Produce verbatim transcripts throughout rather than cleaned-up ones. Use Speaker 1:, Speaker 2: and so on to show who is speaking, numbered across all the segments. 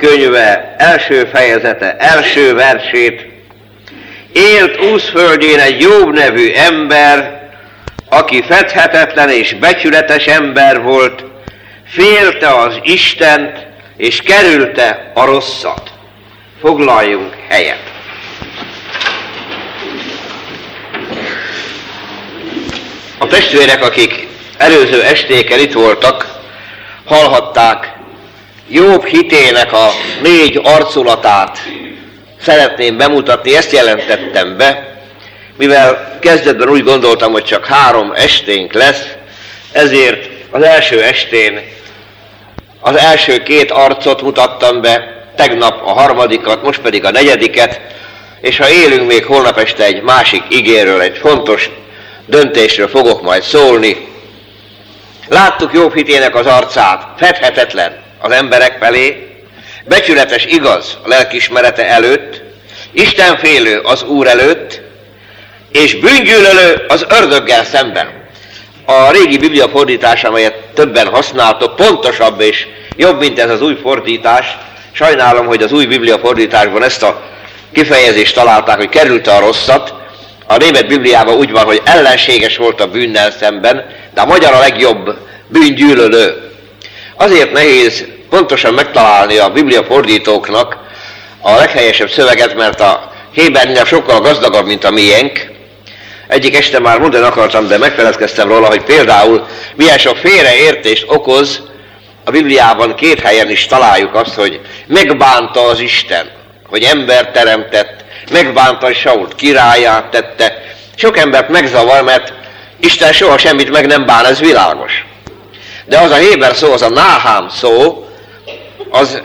Speaker 1: könyve első fejezete, első versét. Élt úszföldjén egy Jobb nevű ember, aki fedhetetlen és becsületes ember volt, félte az Istent, és kerülte a rosszat. Foglaljunk helyet. A testvérek, akik előző estéken itt voltak, hallhatták Jobb hitének a négy arculatát. Szeretném bemutatni, ezt jelentettem be, mivel kezdetben úgy gondoltam, hogy csak három esténk lesz, ezért az első estén az első két arcot mutattam be, tegnap a harmadikat, most pedig a negyediket, és ha élünk, még holnap este egy másik igéről, egy fontos döntésről fogok majd szólni. Láttuk Jobb hitének az arcát, fedhetetlen az emberek felé, becsületes igaz a lelkiismerete előtt, istenfélő az Úr előtt, és bűngyűlölő az ördöggel szemben. A régi Biblia fordítás, amelyet többen használtok, pontosabb és jobb, mint ez az új fordítás. Sajnálom, hogy az új Biblia fordításban ezt a kifejezést találták, hogy kerülte a rosszat. A német Bibliában úgy van, hogy ellenséges volt a bűnnel szemben, de a magyar a legjobb, bűngyűlölő. Azért nehéz pontosan megtalálni a Biblia fordítóknak a leghelyesebb szöveget, mert a héber nyelv sokkal gazdagabb, mint a miénk. Egyik este már mondani akartam, de megfeledkeztem róla, hogy például milyen sok félreértést okoz, a Bibliában két helyen is találjuk azt, hogy megbánta az Isten, hogy ember teremtett, megbánta, hogy Sault királlyá tette. Sok embert megzavar, mert Isten soha semmit meg nem bán, ez világos. De az a héber szó, az a náhám szó, az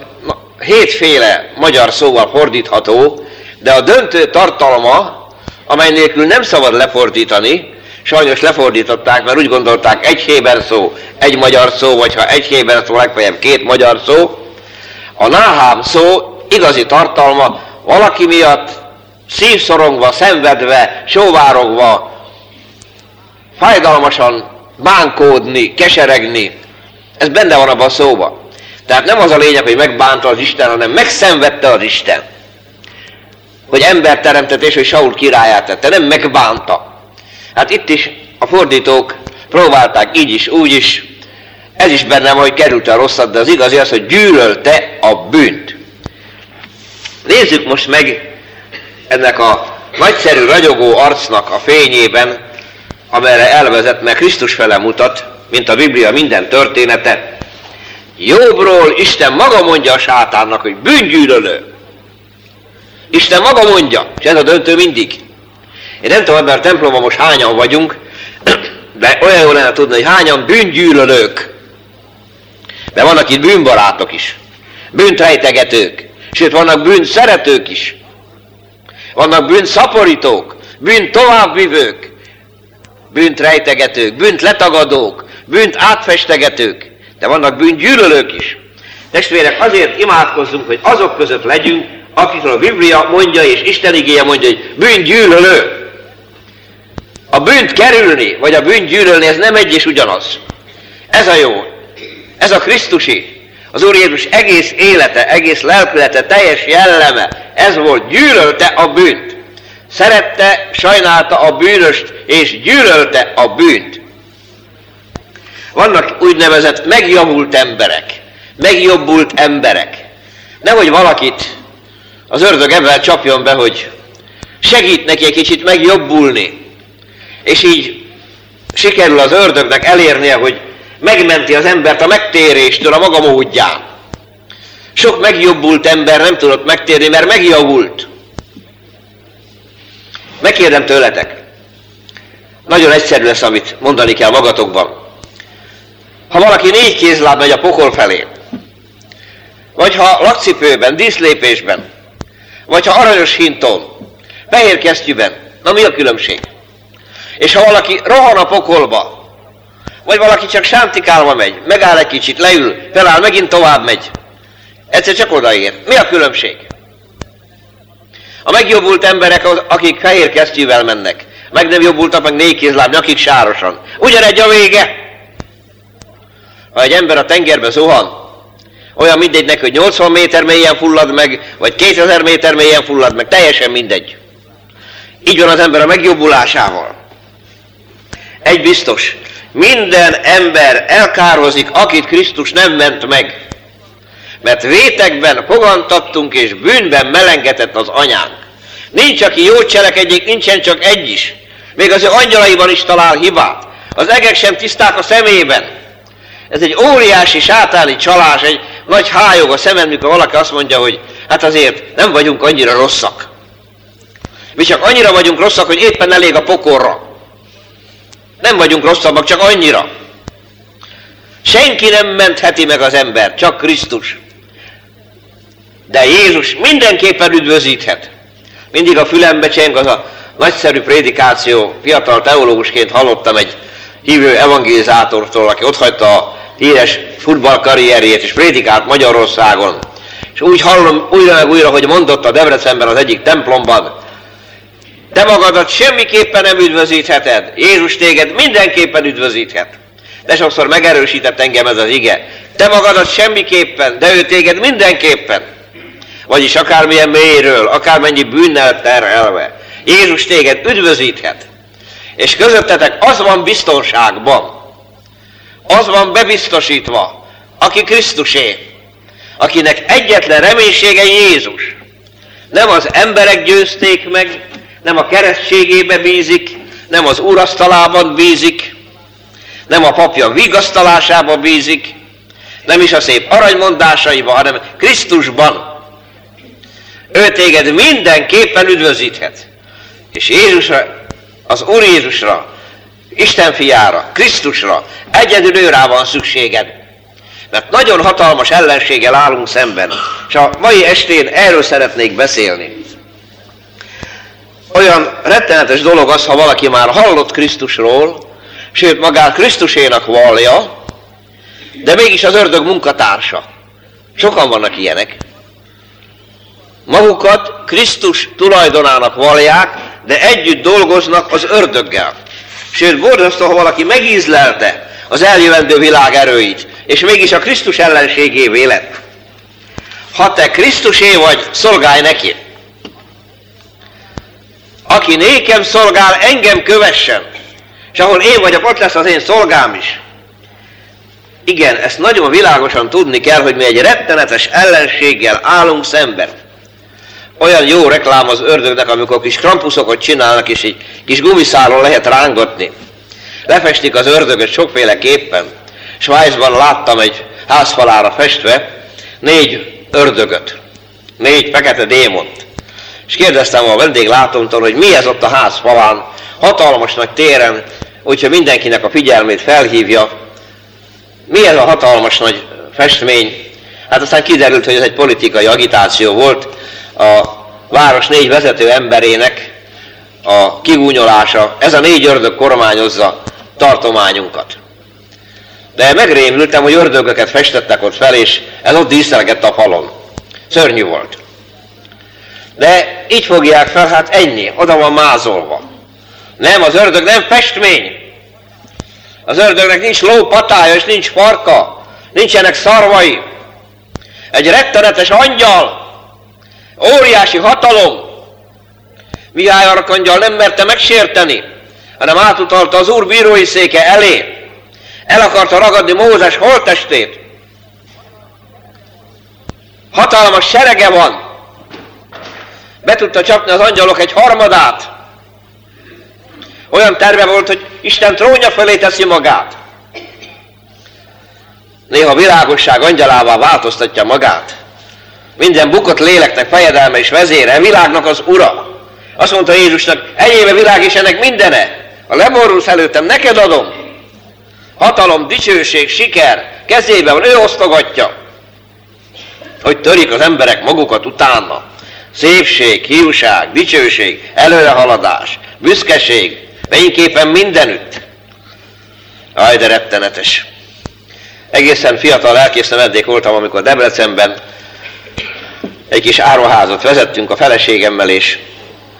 Speaker 1: hétféle magyar szóval fordítható, de a döntő tartalma, amely nélkül nem szabad lefordítani, sajnos lefordították, mert úgy gondolták, egy héber szó, egy magyar szó, vagy ha egy héber szó, legfeljebb két magyar szó. A náhám szó igazi tartalma valaki miatt szívszorongva, szenvedve, sóvárogva, fájdalmasan bánkódni, keseregni. Ez benne van abban a szóban. Tehát nem az a lényeg, hogy megbánta az Isten, hanem megszenvedte az Isten. Hogy ember teremtett és hogy Saul királyát tette, nem megbánta. Hát itt is a fordítók próbálták így is, úgy is. Ez is benne van, hogy kerülte a rosszat, de az igazi az, hogy gyűlölte a bűnt. Nézzük most meg ennek a nagyszerű, ragyogó arcnak a fényében, amelyre elvezet, mert Krisztus fele mutat, mint a Biblia minden története. Jobbról Isten maga mondja a sátánnak, hogy bűngyűlölő. Isten maga mondja, és ez a döntő mindig. Én nem tudom, ebben a templomban most hányan vagyunk, de olyan jól lenne tudni, hogy hányan bűngyűlölők. De vannak itt bűnbarátok is, bűntrejtegetők, sőt vannak bűnszeretők is. Vannak bűnszaporítók, bűnt továbbvivők, bűnt rejtegetők, bűnt letagadók, bűnt átfestegetők, de vannak bűngyűlölők is. Testvérek, azért imádkozzunk, hogy azok között legyünk, akikről a Biblia mondja és Isten igéje mondja, hogy bűngyűlölő. A bűnt kerülni, vagy a bűnt gyűlölni, ez nem egy és ugyanaz. Ez a jó. Ez a Krisztusi. Az Úr Jézus egész élete, egész lelkülete, teljes jelleme, ez volt, gyűlölte a bűnt. Szerette, sajnálta a bűnöst, és gyűlölte a bűnt. Vannak úgynevezett megjavult emberek, megjobbult emberek. Nehogy valakit az ördög ebben csapjon be, hogy segít neki egy kicsit megjobbulni, és így sikerül az ördögnek elérnie, hogy megmenti az embert a megtéréstől a maga módján. Sok megjobbult ember nem tudott megtérni, mert megjavult. Megkérdem tőletek, nagyon egyszerű lesz, amit mondani kell magatokban. Ha valaki négy kézláb megy a pokol felé, vagy ha lakcipőben, díszlépésben, vagy ha aranyos hinton, fehér kesztyűben, na mi a különbség? És ha valaki rohan a pokolba, vagy valaki csak sántikálva megy, megáll egy kicsit, leül, feláll, megint tovább megy, egyszer csak odaér. Mi a különbség? A megjobbult emberek, akik fehér kesztyűvel mennek, meg nem jobbultak, meg négy kézláb, nyakig sárosan. Ugyanegy a vége. Ha egy ember a tengerbe zuhan, Olyan mindegy neki, hogy nyolcvan méter mélyen fullad meg, vagy kétezer méter mélyen fullad meg, teljesen mindegy. Így van az ember a megjobbulásával. Egy biztos, minden ember elkározik, akit Krisztus nem ment meg. Mert vétekben fogantattunk, és bűnben melengetett az anyánk. Nincs, aki jót cselekedjék, nincsen csak egy is. Még az ő angyalaiban is talál hibát. Az egek sem tiszták a szemében. Ez egy óriási sátáni csalás, egy nagy hájog a szemen, mikor valaki azt mondja, hogy hát azért nem vagyunk annyira rosszak. Mi csak annyira vagyunk rosszak, hogy éppen elég a pokorra. Nem vagyunk rosszabbak, csak annyira. Senki nem mentheti meg az ember, csak Krisztus. De Jézus mindenképpen üdvözíthet. Mindig a fülembe cseng az a nagyszerű prédikáció, fiatal teológusként hallottam egy hívő evangelizátortól, aki otthagyta a híres futballkarrierjét, és prédikált Magyarországon. És úgy hallom újra meg újra, hogy mondott a Debrecenben az egyik templomban, te magadat semmiképpen nem üdvözítheted, Jézus téged mindenképpen üdvözíthet. De sokszor megerősített engem ez az ige. Te magadat semmiképpen, de ő téged mindenképpen. Vagyis akármilyen mélyről, akármennyi bűnnel terhelve, Jézus téged üdvözíthet. És közöttetek az van biztonságban, az van bebiztosítva, aki Krisztusé, akinek egyetlen reménysége Jézus. Nem az emberek győzték meg, nem a keresztségébe bízik, nem az úrasztalában bízik, nem a papja vigasztalásába bízik, nem is a szép aranymondásaiba, hanem Krisztusban. Ő téged mindenképpen üdvözíthet. És Jézusra, az Úr Jézusra, Isten fiára, Krisztusra egyedül őrá van szükséged. Mert nagyon hatalmas ellenséggel állunk szemben. És a mai estén erről szeretnék beszélni. Olyan rettenetes dolog az, ha valaki már hallott Krisztusról, sőt magát Krisztusénak vallja, de mégis az ördög munkatársa. Sokan vannak ilyenek. Magukat Krisztus tulajdonának vallják, de együtt dolgoznak az ördöggel. Sőt, borzasztó, ha valaki megízlelte az eljövendő világ erőit, és mégis a Krisztus ellenségévé lett. Ha te Krisztusé vagy, szolgálj neki. Aki nékem szolgál, engem kövessen. És ahol én vagyok, ott lesz az én szolgám is. Igen, ezt nagyon világosan tudni kell, hogy mi egy rettenetes ellenséggel állunk szemben. Olyan jó reklám az ördögnek, amikor kis krampuszokat csinálnak, és egy kis gumiszálon lehet rángatni. Lefestik az ördögöt sokféleképpen. Svájcban láttam egy házfalára festve négy ördögöt, négy fekete démont. És kérdeztem a vendéglátómtól, hogy mi ez ott a házfalán, hatalmas nagy téren, úgyhogy mindenkinek a figyelmét felhívja. Mi ez a hatalmas nagy festmény? Hát aztán kiderült, hogy ez egy politikai agitáció volt, a város négy vezető emberének a kigúnyolása. Ez a négy ördög kormányozza tartományunkat. De megrémültem, hogy ördögöket festettek ott fel, és ez ott díszelgett a falon. Szörnyű volt. De így fogják fel, hát ennyi, oda van mázolva. Nem, az ördög nem festmény. Az ördögnek nincs lópatája, és nincs farka, nincsenek szarvai. Egy rettenetes angyal, óriási hatalom. Mihály arkangyal nem merte megsérteni, hanem átutalta az Úr bírói széke elé. El akarta ragadni Mózes holttestét. Hatalmas serege van. Be tudta csapni az angyalok egy harmadát. Olyan terve volt, hogy Isten trónja fölé teszi magát. Néha a világosság angyalává változtatja magát. Minden bukott léleknek fejedelme és vezére, a világnak az ura. Azt mondta Jézusnak, enyém a világ és ennek mindene. Ha leborulsz előttem, neked adom. Hatalom, dicsőség, siker kezében van, ő osztogatja. Hogy törik az emberek magukat utána. Szépség, hiúság, dicsőség, előrehaladás, büszkeség, fényképpen mindenütt. Aj, de rettenetes. Egészen fiatal lelkész nemedék voltam, amikor Debrecenben egy kis áruházat vezettünk a feleségemmel, és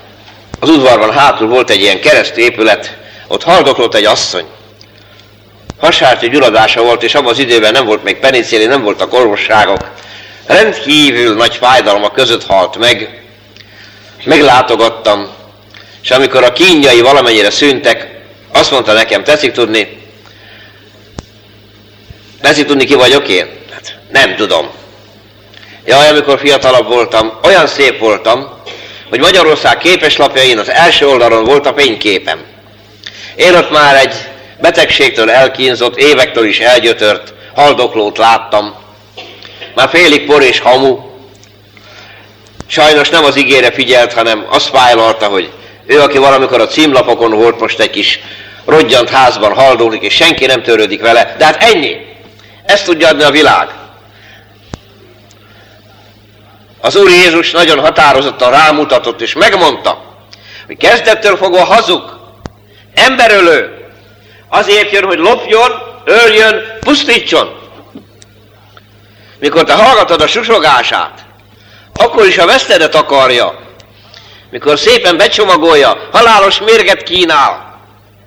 Speaker 1: az udvarban hátul volt egy ilyen keresztépület, ott haldoklott egy asszony. Hasártű gyulladása volt, és abban az időben nem volt még penicillin, nem voltak orvosságok. Rendkívül nagy fájdalmak között halt meg. Meglátogattam, és amikor a kínjai valamennyire szűntek, azt mondta nekem, tetszik tudni, tetszik tudni, ki vagyok én? Hát nem tudom. Jaj, amikor fiatalabb voltam, olyan szép voltam, hogy Magyarország képeslapjain az első oldalon volt a fényképem. Én ott már egy betegségtől elkínzott, évektől is elgyötört haldoklót láttam. Már félig por és hamu. Sajnos nem az igére figyelt, hanem azt fájlalta, hogy ő, aki valamikor a címlapokon volt, most egy kis rodgyant házban haldoklik, és senki nem törődik vele. De hát ennyi. Ezt tudja adni a világ. Az Úr Jézus nagyon határozottan rámutatott, és megmondta, hogy kezdettől fogva hazug, emberölő, azért jön, hogy lopjon, öljön, pusztítson. Mikor te hallgatod a susogását, akkor is a vesztedet akarja. Mikor szépen becsomagolja, halálos mérget kínál.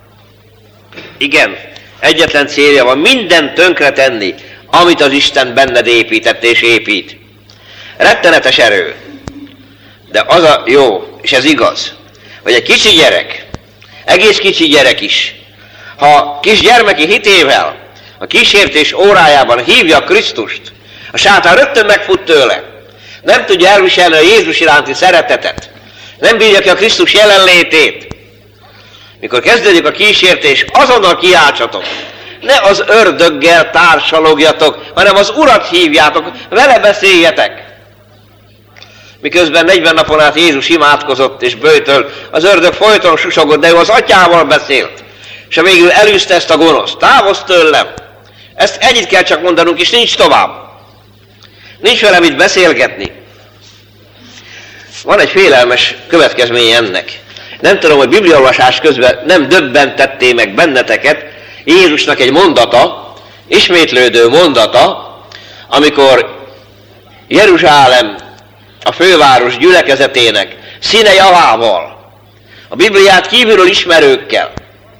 Speaker 1: Igen, egyetlen célja van, mindent tönkre tenni, amit az Isten benned épített és épít. Rettenetes erő. De az a jó, és ez igaz, hogy egy kicsi gyerek, egész kicsi gyerek is, ha kis gyermeki hitével a kísértés órájában hívja Krisztust, a sátán rögtön megfut tőle. Nem tudja elviselni a Jézus iránti szeretetet. Nem bírja ki a Krisztus jelenlétét. Mikor kezdődik a kísértés, azonnal kiáltsatok. Ne az ördöggel társalogjatok, hanem az Urat hívjátok, vele beszéljetek. Miközben negyven napon át Jézus imádkozott és böjtölt, az ördög folyton susogott, de ő az atyával beszélt. És a végül elűzte ezt a gonoszt. Távozz tőlem! Ezt ennyit kell csak mondanunk, és nincs tovább. Nincs vele mit beszélgetni. Van egy félelmes következménye ennek. Nem tudom, hogy bibliaolvasás közben nem döbbentetté meg benneteket Jézusnak egy mondata, ismétlődő mondata, amikor Jeruzsálem, a főváros gyülekezetének színe javával, a Bibliát kívülről ismerőkkel,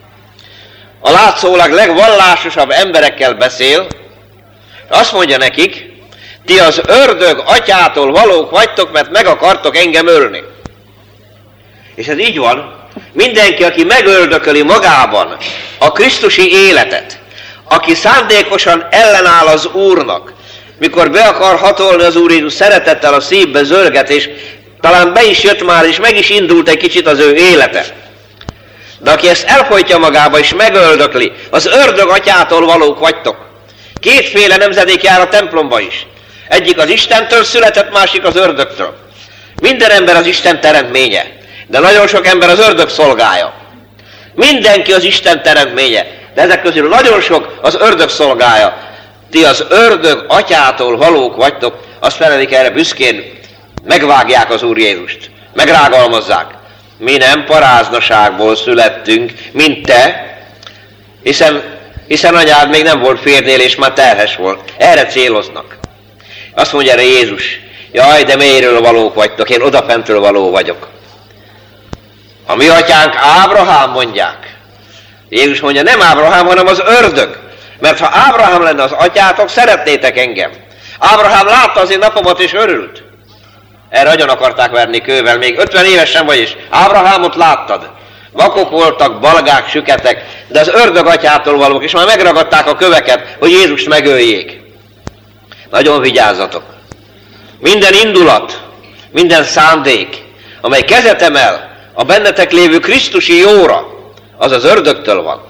Speaker 1: a látszólag legvallásosabb emberekkel beszél, azt mondja nekik, ti az ördög atyától valók vagytok, mert meg akartok engem ölni. És ez így van. Mindenki, aki megöldököli magában a krisztusi életet, aki szándékosan ellenáll az Úrnak, mikor be akar hatolni az Úr Jézus szeretettel a szívbe zörget, és talán be is jött már, és meg is indult egy kicsit az ő élete. De aki ezt elfolytja magába, és megöldökli, az ördög atyától valók vagytok. Kétféle nemzedék jár a templomba is. Egyik az Istentől született, másik az ördögtől. Minden ember az Isten teremtménye, de nagyon sok ember az ördög szolgája. Mindenki az Isten teremtménye, de ezek közül nagyon sok az ördög szolgája. Ti az ördög atyától valók vagytok, azt felelik erre büszkén, megvágják az Úr Jézust, megrágalmazzák. Mi nem paráznaságból születtünk, mint te, hiszen, hiszen anyád még nem volt férnél, és már terhes volt. Erre céloznak. Azt mondja erre Jézus, jaj, de mélyről valók vagytok, én odafentről való vagyok. A mi atyánk Ábrahám, mondják. Jézus mondja, nem Ábrahám, hanem az ördög. Mert ha Ábrahám lenne az atyátok, szeretnétek engem. Ábrahám látta az én napomat és örült. Erre agyon akarták verni kővel, még ötven évesen vagy is. Ábrahámot láttad. Vakok voltak, balgák, süketek, de az ördög atyától valók, és már megragadták a köveket, hogy Jézust megöljék. Nagyon vigyázzatok. Minden indulat, minden szándék, amely kezet emel a bennetek lévő krisztusi jóra, az az ördögtől van.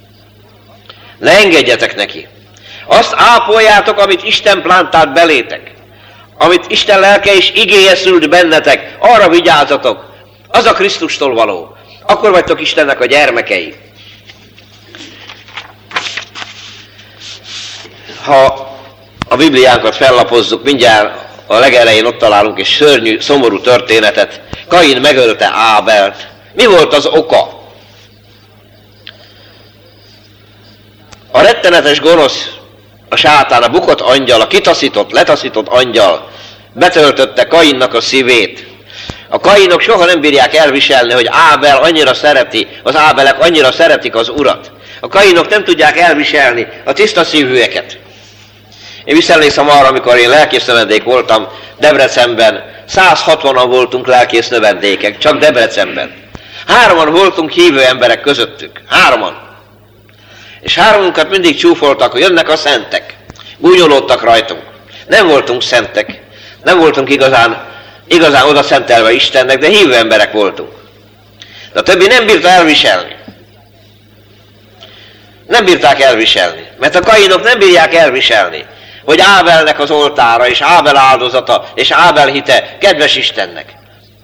Speaker 1: Ne engedjetek neki. Azt ápoljátok, amit Isten plántált belétek. Amit Isten lelke és igéje szült bennetek, arra vigyázzatok. Az a Krisztustól való. Akkor vagytok Istennek a gyermekei. Ha a Bibliánkat fellapozzuk, mindjárt a legelején ott találunk egy szörnyű, szomorú történetet. Kain megölte Ábelt. Mi volt az oka? A rettenetes gonosz, a sátán, a bukott angyal, a kitaszított, letaszított angyal betöltötte Kainnak a szívét. A Kainok soha nem bírják elviselni, hogy Ábel annyira szereti, az Ábelek annyira szeretik az Urat. A kainok nem tudják elviselni a tiszta szívűeket. Én visszaemlékszem arra, amikor én lelkész növendék voltam Debrecenben, száz hatvanan voltunk lelkész növendékek, csak Debrecenben. Hárman voltunk hívő emberek közöttük. Hárman. És hármunkat mindig csúfoltak, hogy jönnek a szentek. Gúnyolódtak rajtunk. Nem voltunk szentek. Nem voltunk igazán, igazán oda szentelve Istennek, de hívő emberek voltunk. De a többi nem bírta elviselni. Nem bírták elviselni. Mert a kainok nem bírják elviselni, hogy Ábelnek az oltára, és Ábel áldozata, és Ábel hite kedves Istennek.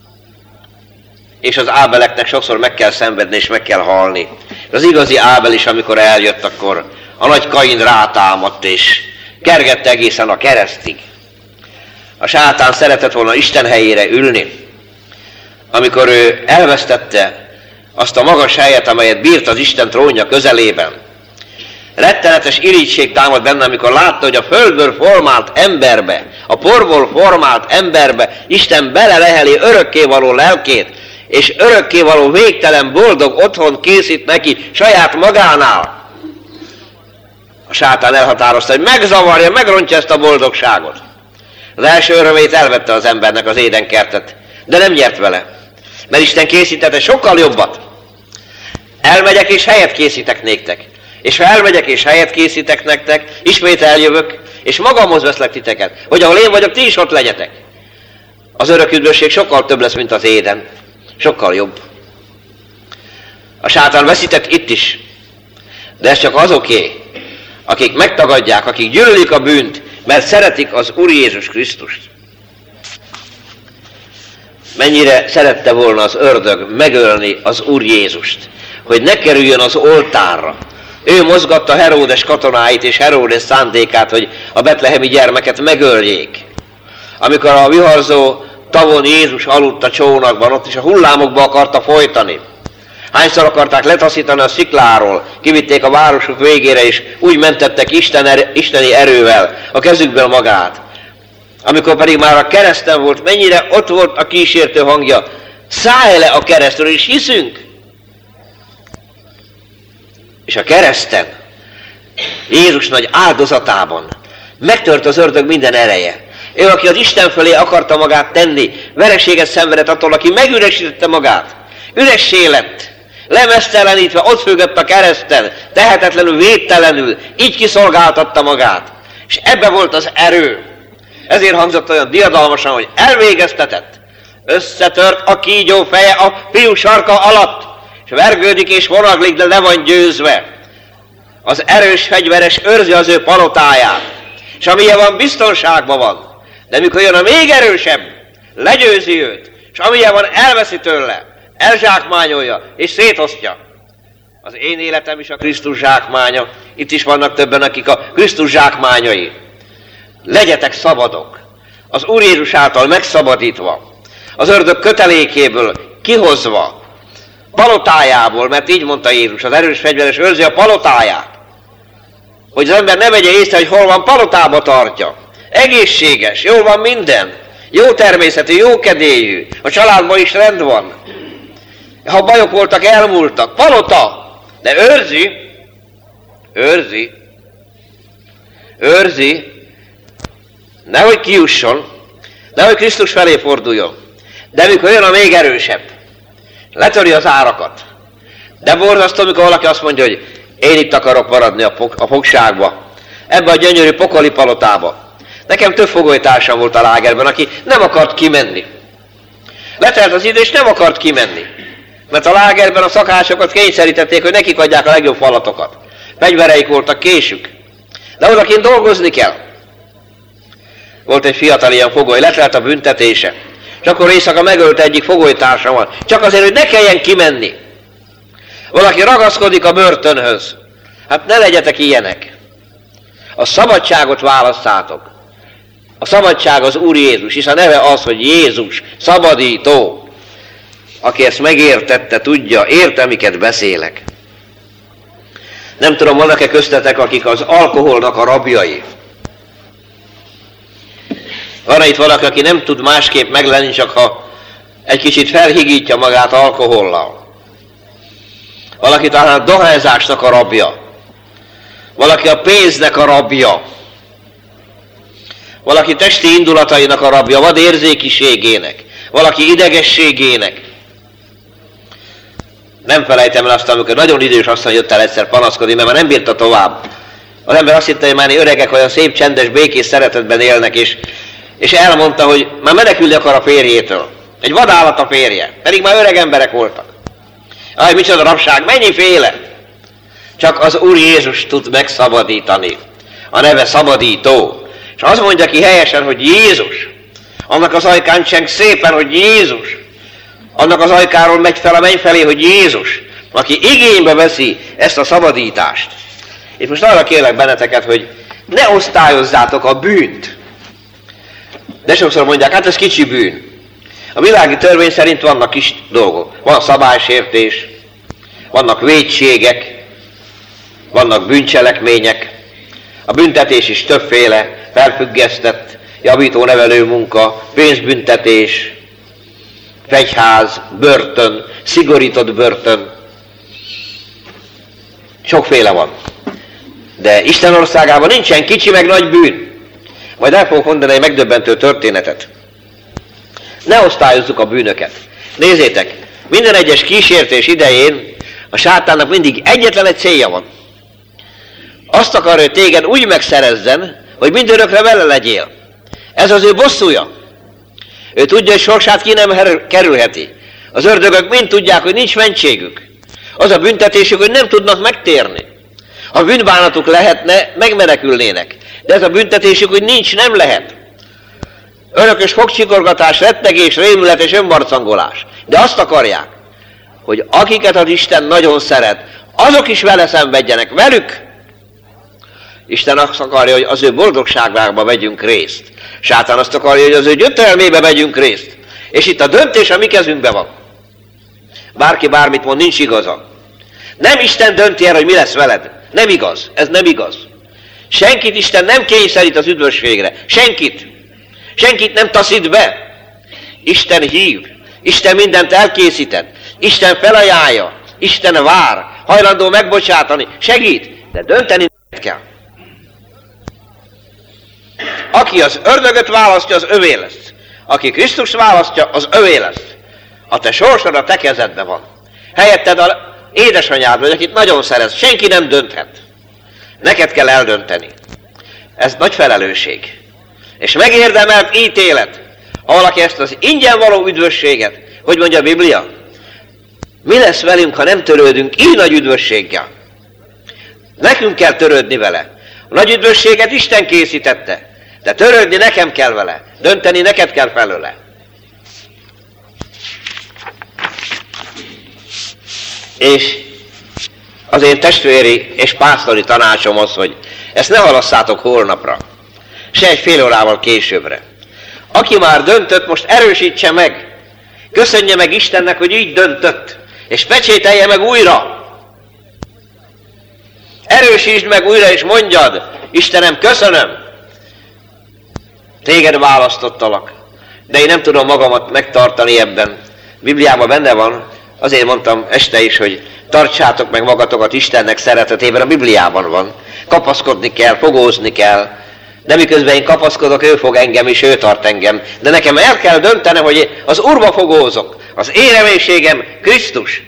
Speaker 1: És az Ábeleknek sokszor meg kell szenvedni, és meg kell halni. Az igazi Ábel is, amikor eljött, akkor a nagy Kain rátámadt, és kergette egészen a keresztig. A sátán szeretett volna Isten helyére ülni, amikor ő elvesztette azt a magas helyet, amelyet bírt az Isten trónja közelében. Rettenetes irigység támad benne, amikor látta, hogy a földből formált emberbe, a porból formált emberbe Isten beleleheli örökkévaló lelkét, és örökkévaló végtelen boldog otthon készít neki saját magánál. A sátán elhatározta, hogy megzavarja, megrontja ezt a boldogságot. Az első örömét elvette az embernek az édenkertet, de nem nyert vele, mert Isten készítette sokkal jobbat. Elmegyek és helyet készítek néktek. És ha elmegyek és helyet készítek nektek, ismét eljövök, és magamhoz veszlek titeket, hogy ahol én vagyok, ti is ott legyetek. Az örök üdvösség sokkal több lesz, mint az éden. Sokkal jobb. A sátán veszített itt is, de ez csak azoké, akik megtagadják, akik gyűlölik a bűnt, mert szeretik az Úr Jézus Krisztust. Mennyire szerette volna az ördög megölni az Úr Jézust, hogy ne kerüljön az oltárra. Ő mozgatta Heródes katonáit és Heródes szándékát, hogy a betlehemi gyermeket megöljék. Amikor a viharzó tavon Jézus aludt a csónakban, ott is a hullámokba akarta folytani. Hányszor akarták letaszítani a szikláról, kivitték a városuk végére, és úgy mentettek Isten er- isteni erővel a kezükből magát. Amikor pedig már a kereszten volt, mennyire ott volt a kísértő hangja, szállj le a keresztről, és hiszünk. És a kereszten, Jézus nagy áldozatában megtört az ördög minden ereje. Ő, aki az Isten fölé akarta magát tenni, vereséget szenvedett attól, aki megüresítette magát. Üressé lett, lemeztelenítve, ott függött a kereszten, tehetetlenül, védtelenül, így kiszolgáltatta magát. És ebbe volt az erő. Ezért hangzott olyan diadalmasan, hogy elvégeztetett. Összetört a kígyó feje a fiú sarka alatt, és vergődik és vonaglik, de le van győzve. Az erős fegyveres őrzi az ő palotáját, és amilyen van, biztonságban van. De mikor jön a még erősebb, legyőzi őt, és amilyen van, elveszi tőle, elzsákmányolja, és szétosztja. Az én életem is a Krisztus zsákmánya. Itt is vannak többen, akik a Krisztus zsákmányai. Legyetek szabadok, az Úr Jézus által megszabadítva, az ördög kötelékéből kihozva, palotájából, mert így mondta Jézus, az erős fegyveres őrzi a palotáját, hogy az ember ne vegye észre, hogy hol van, palotába tartja. Egészséges, jól van minden, jó természetű, jó kedélyű, a családban is rend van. Ha bajok voltak, elmúltak, palota, de őrzi, őrzi, őrzi, nehogy kijusson, nehogy Krisztus felé forduljon, de mikor jön a még erősebb, letöri az árakat. De borzasztó, amikor valaki azt mondja, hogy én itt akarok maradni a, pok- a fogságba, ebbe a gyönyörű pokoli palotába. Nekem több fogolytársam volt a lágerben, aki nem akart kimenni. Letelt az idő, és nem akart kimenni. Mert a lágerben a szakácsokat kényszerítették, hogy nekik adják a legjobb falatokat. Fegyvereik voltak, késük. De odakint dolgozni kell. Volt egy fiatal ilyen fogoly, letelt a büntetése. És akkor éjszaka megölte egyik fogolytársamat. Csak azért, hogy ne kelljen kimenni. Valaki ragaszkodik a börtönhöz. Hát ne legyetek ilyenek. A szabadságot választátok. A szabadság az Úr Jézus, hisz a neve az, hogy Jézus, szabadító. Aki ezt megértette, tudja, érte, miket beszélek. Nem tudom, vannak-e köztetek, akik az alkoholnak a rabjai? Van itt valaki, aki nem tud másképp meglenni, csak ha egy kicsit felhigítja magát alkohollal. valaki talán a dohányzásnak a rabja, valaki a pénznek a rabja, valaki testi indulatainak a rabja, vad érzékiségének, valaki idegességének. Nem felejtem el azt, amikor nagyon idős asszony jött el egyszer panaszkodni, mert már nem bírta tovább. Az ember azt hitte, hogy már öregek olyan szép, csendes, békés szeretetben élnek, és, és elmondta, hogy már menekülni akar a férjétől. Egy vadállat a férje, pedig már öreg emberek voltak. Aj, micsoda rabság, mennyiféle! Csak az Úr Jézus tud megszabadítani. A neve szabadító. És azt mondja ki helyesen, hogy Jézus. Annak az ajkán cseng szépen, hogy Jézus. Annak az ajkáról megy fel a menny felé, hogy Jézus. Aki igénybe veszi ezt a szabadítást. És most arra kérlek benneteket, hogy ne osztályozzátok a bűnt. De sokszor mondják, hát ez kicsi bűn. A világi törvény szerint vannak kis dolgok. Van szabálysértés, vannak vétségek, vannak bűncselekmények. A büntetés is többféle, felfüggesztett, javító nevelő munka, pénzbüntetés, fegyház, börtön, szigorított börtön. Sokféle van. De Isten országában nincsen kicsi meg nagy bűn. Majd el fogok mondani egy megdöbbentő történetet. Ne osztályozzuk a bűnöket. Nézzétek, minden egyes kísértés idején a sátánnak mindig egyetlen egy célja van. Azt akarja, hogy téged úgy megszerezzen, hogy mindörökre vele legyél. Ez az ő bosszúja. Ő tudja, hogy sorsát ki nem kerülheti. Az ördögök mind tudják, hogy nincs mentségük. Az a büntetésük, hogy nem tudnak megtérni. Ha bűnbánatuk lehetne, megmenekülnének. De ez a büntetésük, hogy nincs, nem lehet. Örökös fogcsikorgatás, rettegés, rémület és önmarcangolás. De azt akarják, hogy akiket az Isten nagyon szeret, azok is vele szenvedjenek, velük. Isten azt akarja, hogy az ő boldogságába vegyünk részt. Sátán azt akarja, hogy az ő gyötrelmébe vegyünk részt. És itt a döntés a mi kezünkben van. Bárki bármit mond, nincs igaza. Nem Isten dönti el, hogy mi lesz veled. Nem igaz. Ez nem igaz. Senkit Isten nem kényszerít az üdvösségre. Senkit. Senkit nem taszít be. Isten hív. Isten mindent elkészített. Isten felajánlja. Isten vár. Hajlandó megbocsátani. Segít. De dönteni kell. Aki az ördögöt választja, az övé lesz. Aki Krisztus választja, az övé lesz. A te sorsod a te kezedben van. Helyetted az édesanyád vagy, akit nagyon szeretsz. Senki nem dönthet. Neked kell eldönteni. Ez nagy felelősség. És megérdemelt ítélet, ha valaki ezt az ingyen való üdvösséget, hogy mondja a Biblia, mi lesz velünk, ha nem törődünk így nagy üdvösséggel? Nekünk kell törődni vele. A nagy üdvösséget Isten készítette, de törődni nekem kell vele, dönteni neked kell felőle. És az én testvéri és pásztori tanácsom az, hogy ezt ne halasszátok holnapra, se egy fél órával későbbre. Aki már döntött, most erősítse meg, köszönje meg Istennek, hogy így döntött, és pecsételje meg újra. Erősítsd meg újra, és mondjad, Istenem, köszönöm, téged választottalak, de én nem tudom magamat megtartani ebben. Bibliában benne van, azért mondtam este is, hogy tartsátok meg magatokat Istennek szeretetében, a Bibliában van. Kapaszkodni kell, fogózni kell, de miközben én kapaszkodok, ő fog engem, és ő tart engem. De nekem el kell döntenem, hogy az Úrba fogózok. Az én reménységem Krisztus.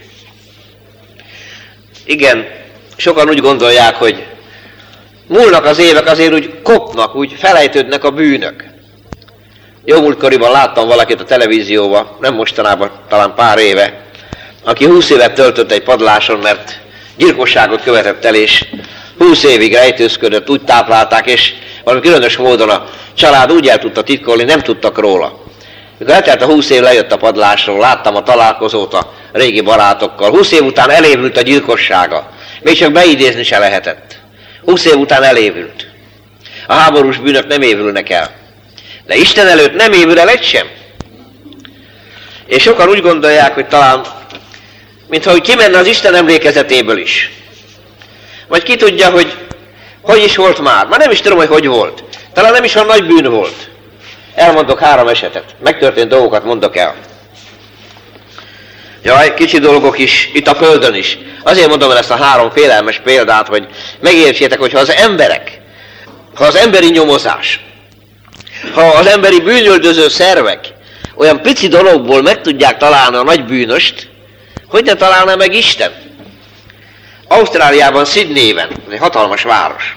Speaker 1: Igen, sokan úgy gondolják, hogy múlnak az évek, azért úgy kopnak, úgy felejtődnek a bűnök. Jó múltkoriban láttam valakit a televízióban, nem mostanában, talán pár éve, aki húsz évet töltött egy padláson, mert gyilkosságot követett el, és húsz évig rejtőzködött, úgy táplálták, és valami különös módon a család úgy el tudta titkolni, nem tudtak róla. Mikor eltelt a húsz év, lejött a padlásról, láttam a találkozót a régi barátokkal. húsz év után elévült a gyilkossága. Még csak beidézni se lehetett. húsz év után elévült. A háborús bűnök nem évülnek el. De Isten előtt nem évül el egy sem. És sokan úgy gondolják, hogy talán, mintha úgy kimenne az Isten emlékezetéből is. Vagy ki tudja, hogy hogy is volt már. Már nem is tudom, hogy hogy volt. Talán nem is olyan nagy bűn volt. Elmondok három esetet. Megtörtént dolgokat mondok el. Jaj, kicsi dolgok is, itt a földön is. Azért mondom el ezt a három félelmes példát, hogy megértsétek, hogy ha az emberek, ha az emberi nyomozás, ha az emberi bűnöldöző szervek olyan pici dologból meg tudják találni a nagy bűnöst, hogy ne találná meg Isten? Ausztráliában, Sydneyben, egy hatalmas város.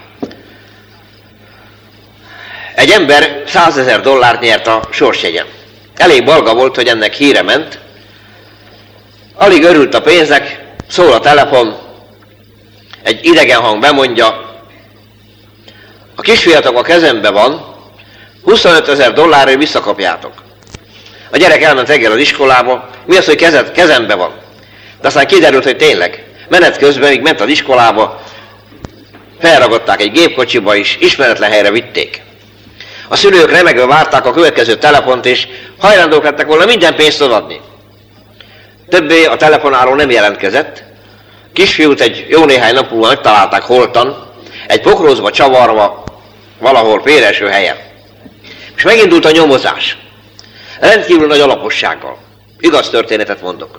Speaker 1: Egy ember százezer dollárt nyert a sorsjegyen. Elég balga volt, hogy ennek híre ment. Alig örült a pénznek, szól a telefon, egy idegen hang bemondja, a kisfiatok a kezembe van, huszonötezer dollárért visszakapjátok. A gyerek elment reggel az iskolába, mi az, hogy kezed, kezembe van? De aztán kiderült, hogy tényleg. Menet közben, míg ment az iskolába, felragadták egy gépkocsiba is, ismeretlen helyre vitték. A szülők remegve várták a következő telefont, és hajlandók lettek volna minden pénzt odaadni. Többé a telefonáló nem jelentkezett. Kisfiút egy jó néhány nap múlva megtalálták holtan, egy pokrózba csavarva, valahol félreeső helyen. És megindult a nyomozás. Rendkívül nagy alapossággal. Igaz történetet mondok.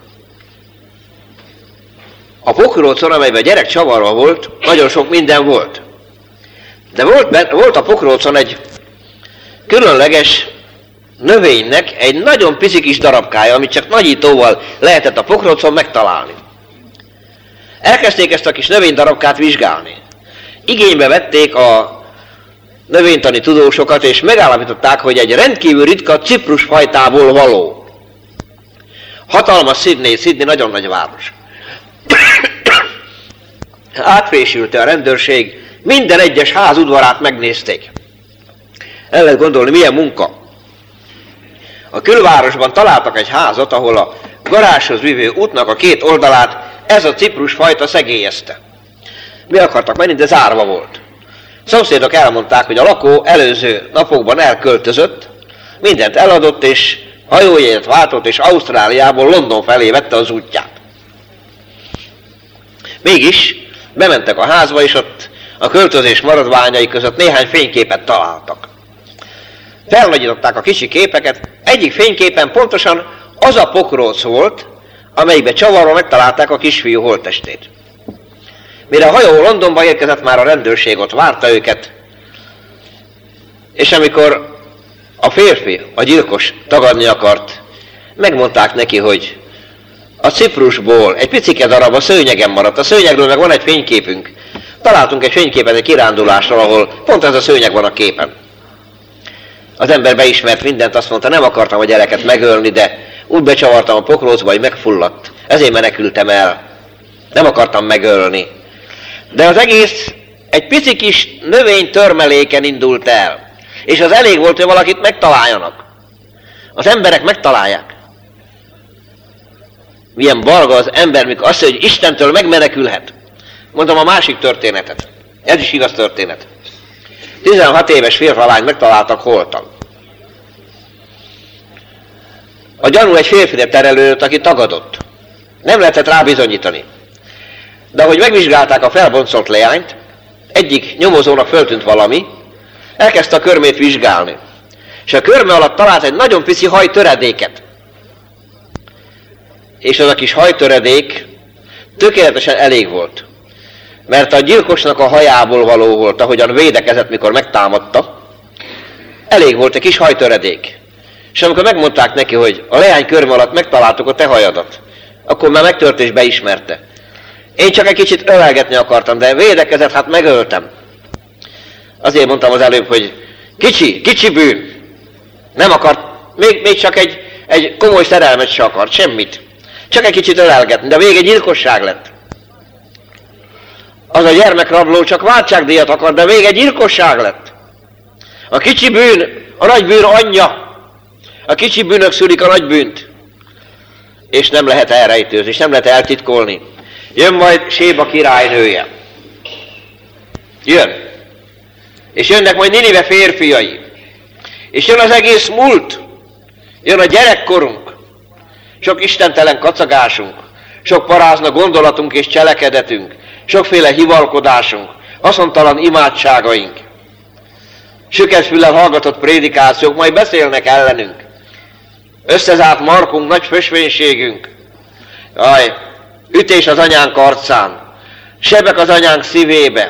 Speaker 1: A pokrócon, amelyben a gyerek csavarva volt, nagyon sok minden volt. De volt, volt a pokrócon egy különleges növénynek egy nagyon pici kis darabkája, amit csak nagyítóval lehetett a pokrócon megtalálni. Elkezdték ezt a kis növénydarabkát vizsgálni. Igénybe vették a növénytani tudósokat, és megállapították, hogy egy rendkívül ritka ciprusfajtából való. Hatalmas Sydney, Sydney nagyon nagy város. Átfésülte a rendőrség, minden egyes ház udvarát megnézték. El lehet gondolni, milyen munka. A külvárosban találtak egy házat, ahol a garázshoz vívő útnak a két oldalát ez a ciprusfajta szegélyezte. Mi akartak menni, de zárva volt. Szomszédok elmondták, hogy a lakó előző napokban elköltözött, mindent eladott, és hajójegyet váltott, és Ausztráliából London felé vette az útját. Mégis bementek a házba, és ott a költözés maradványai között néhány fényképet találtak. Felnagyították a kicsi képeket, egyik fényképen pontosan az a pokróc volt, amelyikbe csavarva megtalálták a kisfiú holttestét. Mire a hajó Londonba érkezett, már a rendőrség ott várta őket, és amikor a férfi, a gyilkos tagadni akart, megmondták neki, hogy a ciprusból egy picike darab a szőnyegen maradt. A szőnyegről meg van egy fényképünk. Találtunk egy fényképet egy kirándulásról, ahol pont ez a szőnyeg van a képen. Az ember beismert mindent, azt mondta, nem akartam a gyereket megölni, de úgy becsavartam a pokrócba, hogy megfulladt. Ezért menekültem el. Nem akartam megölni. De az egész egy pici kis növény törmeléken indult el. És az elég volt, hogy valakit megtaláljanak. Az emberek megtalálják. Milyen balga az ember, mikor azt mondja, hogy Istentől megmenekülhet. Mondom a másik történetet. Ez is igaz történet. tizenhat éves férfalányt megtaláltak holtan. A gyanú egy férfire terelődött, aki tagadott. Nem lehetett rá bizonyítani. De ahogy megvizsgálták a felboncolt leányt, egyik nyomozónak föltűnt valami, elkezdte a körmét vizsgálni. És a körme alatt talált egy nagyon pici hajtöredéket. És az a kis hajtöredék tökéletesen elég volt. Mert a gyilkosnak a hajából való volt, ahogyan védekezett, mikor megtámadta, elég volt egy kis hajtöredék. És amikor megmondták neki, hogy a leány körme alatt megtaláltuk a te hajadat, akkor már megtört és beismerte. Én csak egy kicsit ölelgetni akartam, de védekezett, hát megöltem. Azért mondtam az előbb, hogy kicsi, kicsi bűn. Nem akart, még, még csak egy, egy komoly szerelmet se akart, semmit. Csak egy kicsit ölelgetni, de végig gyilkosság lett. Az a gyermekrabló csak váltságdíjat akar, de végig gyilkosság lett. A kicsi bűn, a nagy bűn anyja. A kicsi bűnök szülik a nagy bűnt. És nem lehet elrejtőzni, és nem lehet eltitkolni. Jön majd Séba királynője. Jön. És jönnek majd Ninive férfiai. És jön az egész múlt. Jön a gyerekkorunk. Sok istentelen kacagásunk. Sok parázna gondolatunk és cselekedetünk. Sokféle hivalkodásunk. haszontalan imádságaink. Süket-füllel hallgatott prédikációk majd beszélnek ellenünk. Összezárt markunk, nagy fösvénységünk. Aj, ütés az anyánk arcán, sebek az anyánk szívébe,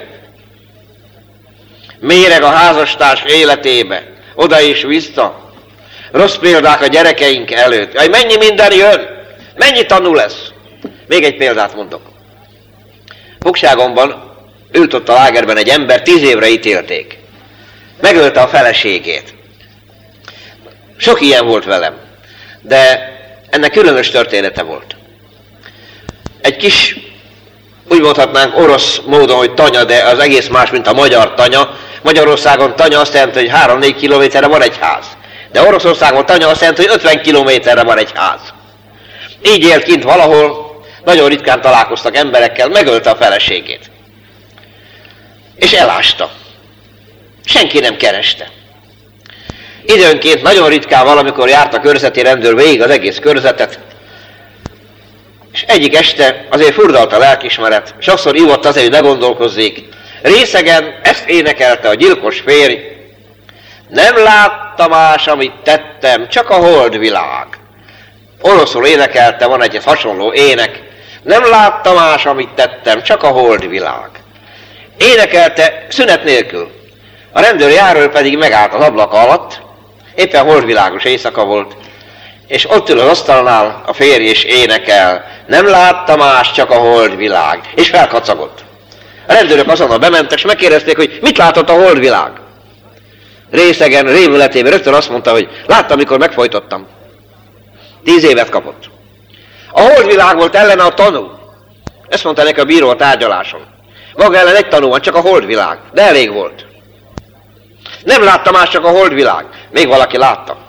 Speaker 1: méreg a házastárs életébe, oda és vissza, rossz példák a gyerekeink előtt. Aj, mennyi minden jön, mennyi tanú lesz. Még egy példát mondok. Fogságomban ült ott a lágerben egy ember, tíz évre ítélték. Megölte a feleségét. Sok ilyen volt velem, de ennek különös története volt. Egy kis, úgy mondhatnánk orosz módon, hogy tanya, de az egész más, mint a magyar tanya. Magyarországon tanya azt jelenti, hogy három-négy kilométerre van egy ház. De Oroszországon tanya azt jelenti, hogy ötven kilométerre van egy ház. Így élt kint valahol, nagyon ritkán találkoztak emberekkel, megölte a feleségét. És elásta. Senki nem kereste. Időnként nagyon ritkán valamikor járt a körzeti rendőr végig az egész körzetet, és egyik este azért furdalt a lelkismeret, sokszor ivott azért, hogy ne gondolkozzék. Részegen ezt énekelte a gyilkos férj: nem láttam más, amit tettem, csak a holdvilág. Oroszul énekelte, van egy hasonló ének: nem láttam más, amit tettem, csak a holdvilág. Énekelte szünet nélkül. A rendőr járőr pedig megállt az ablak alatt, éppen holdvilágos éjszaka volt, és ott ül az asztalnál a férj és énekel: nem látta más, csak a holdvilág. És felkacagott. A rendőrök azonnal bementek, és megkérdezték, hogy mit látott a holdvilág. Részegen, rémületében rögtön azt mondta, hogy látta, amikor megfojtottam. Tíz évet kapott. A holdvilág volt ellene a tanú. Ezt mondta neki a bíró a tárgyaláson. Maga ellen egy tanú van, csak a holdvilág. De elég volt. Nem látta más, csak a holdvilág. Még valaki látta.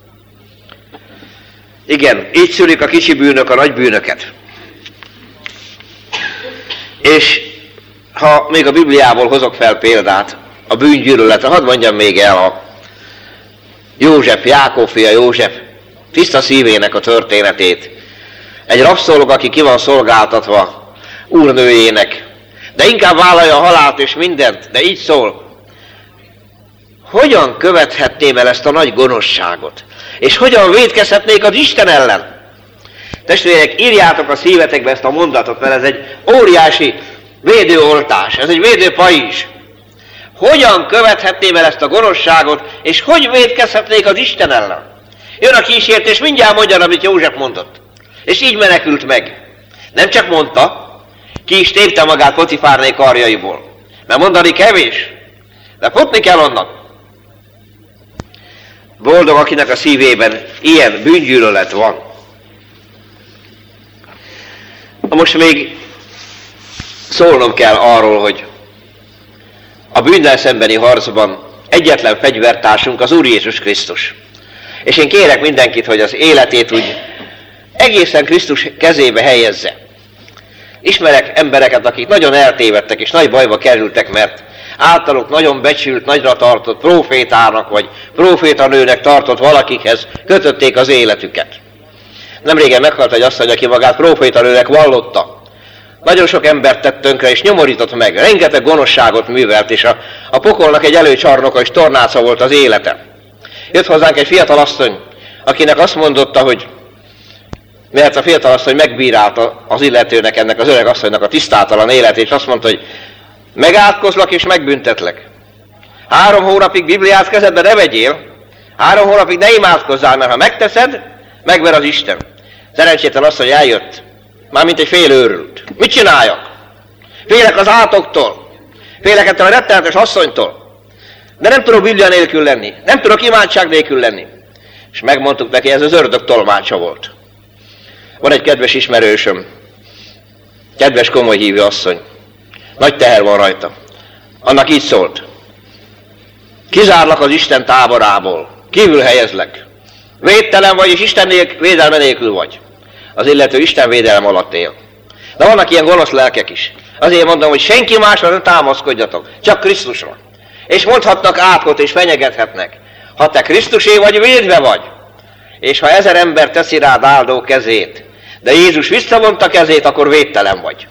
Speaker 1: Igen, így szülik a kicsi bűnök a nagy bűnöket. És ha még a Bibliából hozok fel példát a bűngyűlöletre, hadd mondjam még el a József, Jákob fia József tiszta szívének a történetét. Egy rabszolga, aki ki van szolgáltatva úrnőjének, de inkább vállalja a halált és mindent, de így szól: hogyan követhetném el ezt a nagy gonoszságot? És hogyan vétkezhetnék az Isten ellen? Testvérek, írjátok a szívetekbe ezt a mondatot, mert ez egy óriási védőoltás, ez egy védőpajzs. Hogyan követhetném el ezt a gonoszságot, és hogy vétkezhetnék az Isten ellen? Jön a kísértés, mindjárt mondja, amit József mondott. És így menekült meg. Nem csak mondta, ki is tépte magát Potifárné karjaiból. Mert mondani kevés, de futni kell onnan. Boldog, akinek a szívében ilyen bűngyűlölet van. Most még szólnom kell arról, hogy a bűnnel szembeni harcban egyetlen fegyvertársunk az Úr Jézus Krisztus. És én kérek mindenkit, hogy az életét úgy egészen Krisztus kezébe helyezze. Ismerek embereket, akik nagyon eltévedtek és nagy bajba kerültek, mert általuk nagyon becsült, nagyra tartott prófétának vagy prófétanőnek tartott valakikhez kötötték az életüket. Nemrégen meghalt egy asszony, aki magát prófétanőnek vallotta. Nagyon sok embert tett tönkre és nyomorított meg, rengeteg gonoszságot művelt, és a, a pokolnak egy előcsarnoka és tornáca volt az élete. Jött hozzánk egy fiatal asszony, akinek azt mondotta, hogy mert a fiatal asszony megbírálta az illetőnek, ennek az öreg asszonynak a tisztátalan életét, és azt mondta, hogy megátkozlak és megbüntetlek. Három hónapig Bibliát kezedbe ne vegyél, három hónapig ne imádkozzál, mert ha megteszed, megver az Isten. Szerencsétlen asszony eljött, már mint egy fél őrült. Mit csináljak? Félek az átoktól, félek ettől a rettenetes asszonytól, de nem tudok Biblia nélkül lenni, nem tudok imádság nélkül lenni. És megmondtuk neki, ez az ördög tolmácsa volt. Van egy kedves ismerősöm, kedves komoly hívő asszony, nagy teher van rajta. Annak így szólt: kizárlak az Isten táborából, kívül helyezlek. Védtelen vagy, és Isten nélkül, védelme nélkül vagy. Az illető Isten védelem alatt él. De vannak ilyen gonosz lelkek is. Azért mondom, hogy senki másra ne támaszkodjatok, csak Krisztusra. És mondhatnak átkot, és fenyegethetnek. Ha te Krisztusé vagy, védve vagy. És ha ezer ember teszi rád áldó kezét, de Jézus visszavonta kezét, akkor védtelen vagy.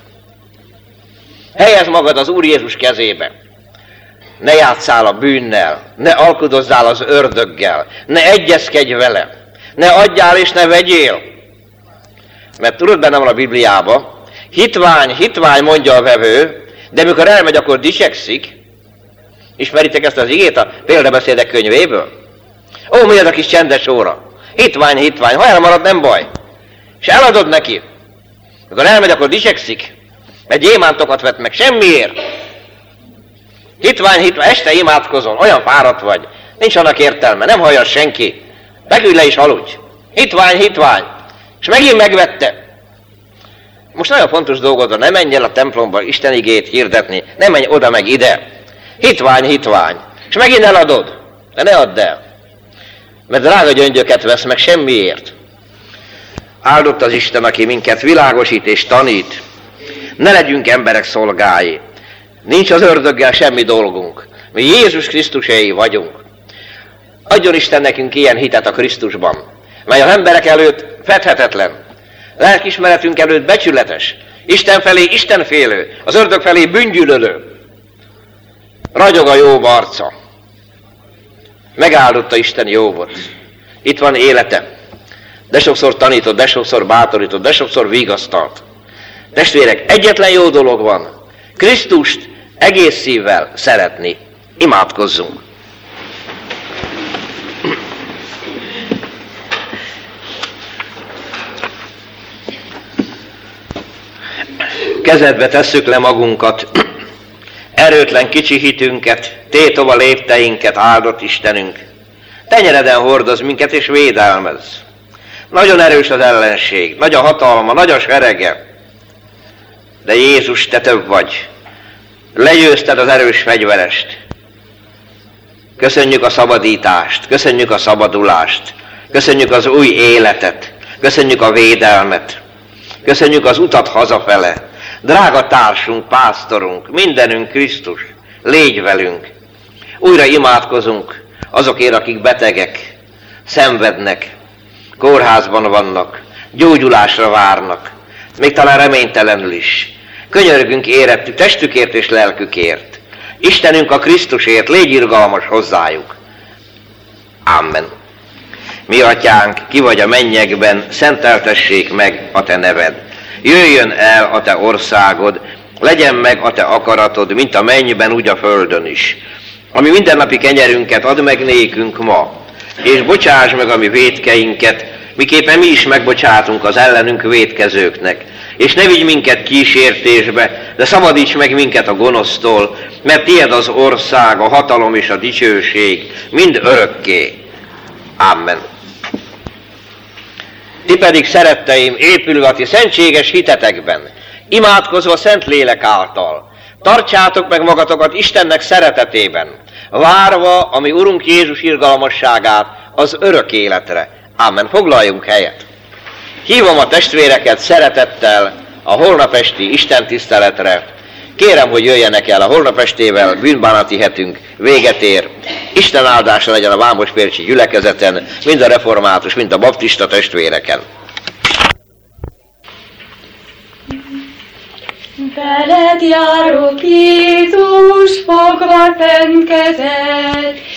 Speaker 1: Helyezd magad az Úr Jézus kezébe. Ne játsszál a bűnnel, ne alkudozzál az ördöggel, ne egyezkedj vele, ne adjál és ne vegyél. Mert tudod, benne van a Bibliában, hitvány, hitvány mondja a vevő, de mikor elmegy, akkor dicsekszik. Ismeritek ezt az igét a példabeszédek könyvéből? Ó, mi ez a kis csendes óra? Hitvány, hitvány, ha elmarad, nem baj. És eladod neki. Mikor elmegy, akkor dicsekszik, mert gyémántokat vett meg, semmiért. Hitvány, hitvány, este imádkozol, olyan fáradt vagy, nincs annak értelme, nem hallja senki. Feküdj le és aludj. Hitvány, hitvány. És megint megvette. Most nagyon fontos dolgod van, ne menj el a templomba Isten igét hirdetni, ne menj oda meg ide. Hitvány, hitvány. És megint eladod. De ne add el. Mert drága gyöngyöket vesz meg semmiért. Áldott az Isten, aki minket világosít és tanít. Ne legyünk emberek szolgái. Nincs az ördöggel semmi dolgunk. Mi Jézus Krisztusé vagyunk. Adjon Isten nekünk ilyen hitet a Krisztusban, mely az emberek előtt fedhetetlen. Lelkismeretünk előtt becsületes. Isten felé istenfélő, az ördög felé bűngyűlölő. Ragyog a Jobb arca. Megáldotta Isten Jobbot. Itt van élete. De sokszor tanított, de sokszor bátorított, de sokszor vigasztalt. Testvérek, egyetlen jó dolog van. Krisztust egész szívvel szeretni. Imádkozzunk. Kezedbe tesszük le magunkat, erőtlen kicsi hitünket, tétova lépteinket, áldott Istenünk. Tenyereden hordoz minket és védelmez. Nagyon erős az ellenség, nagy a hatalma, nagy a serege. De Jézus, te több vagy. Legyőzted az erős fegyverest. Köszönjük a szabadítást, köszönjük a szabadulást, köszönjük az új életet, köszönjük a védelmet, köszönjük az utat hazafele. Drága társunk, pásztorunk, mindenünk Krisztus, légy velünk. Újra imádkozunk azokért, akik betegek, szenvednek, kórházban vannak, gyógyulásra várnak, még talán reménytelenül is. Könyörgünk érettük, testükért és lelkükért. Istenünk a Krisztusért, légy irgalmas hozzájuk. Amen. Mi atyánk, ki vagy a mennyekben, szenteltessék meg a te neved. Jöjjön el a te országod, legyen meg a te akaratod, mint a mennyben, úgy a földön is. Ami mindennapi kenyerünket add meg nékünk ma, és bocsáss meg a mi vétkeinket, miképpen mi is megbocsátunk az ellenünk vétkezőknek. És ne vigy minket kísértésbe, de szabadíts meg minket a gonosztól, mert tied az ország, a hatalom és a dicsőség, mind örökké. Amen. Ti pedig, szeretteim, épülve a ti szentséges hitetekben, imádkozva Szent Lélek által, tartsátok meg magatokat Istennek szeretetében, várva a mi Urunk Jézus irgalmasságát az örök életre. Amen. Foglaljunk helyet. Hívom a testvéreket szeretettel a holnapesti istentiszteletre. Kérem, hogy jöjjenek el a holnapestével, bűnbánati hetünk véget ér. Isten áldása legyen a Vámospércsi gyülekezeten, mind a református, mind a baptista testvéreken.
Speaker 2: Veled járok, Jézus, fogva fenn kezed,